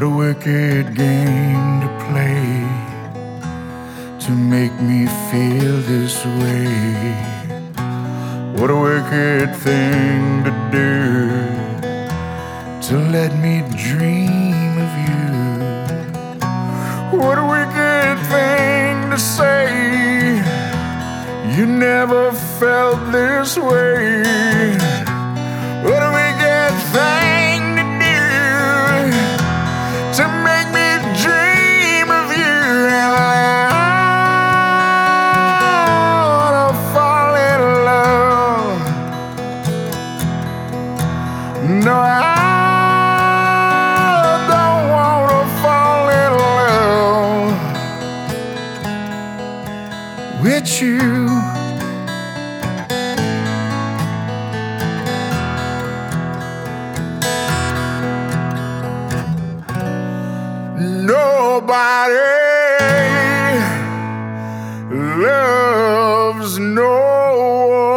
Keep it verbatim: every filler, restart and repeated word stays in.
a wicked game to play to make me feel this way. What a wicked thing to do, to let me dream of you. What a wicked thing to say, you never felt this way. What a wicked thing to do, to make me dream of you. And I wanna fall in love. No, I don't wanna fall in love with you. Nobody loves no one.